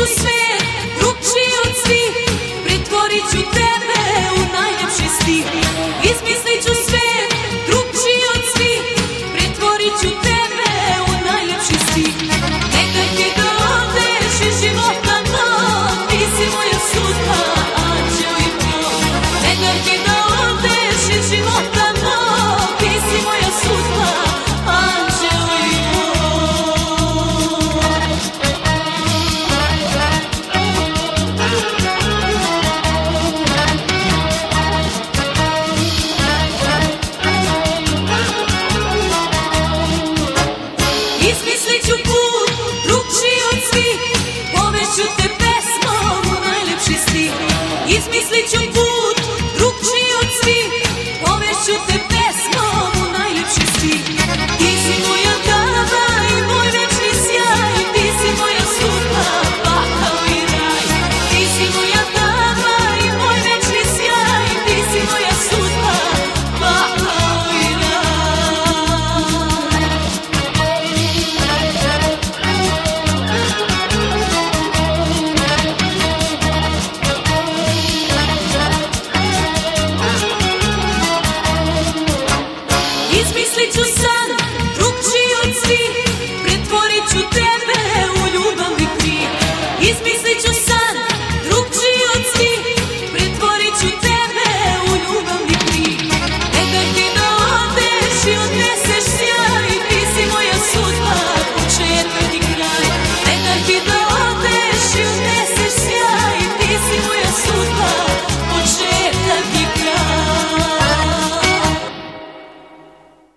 svet drugčiji od svih, pretvorit ću tebe u najljepši stih. Izmislit ću svet drugčiji od svih, pretvorit ću tebe u najljepši stih. Nekaj ti da odeš iz života mog, ti si moja sudba, anđeo i Bog. Nekaj ti da odeš iz života mog, ti si moja sudba, anđeo i Bog. Izmislit ću put drugčiji od svih, povešću te pesmom u najlepši stih. Izmislit ću put drugčiji od svih, povešću te pesmom u najlepši stih. Ti si moja tama i moj večni sjaj, ti si moja sudba, pakao i raj. Ti si moja tama i moj večni sjaj, ti si moja sudba, pakao i raj. Izmislit ću san drugčiji od svih, pretvorit ću tebe u ljubav i krih.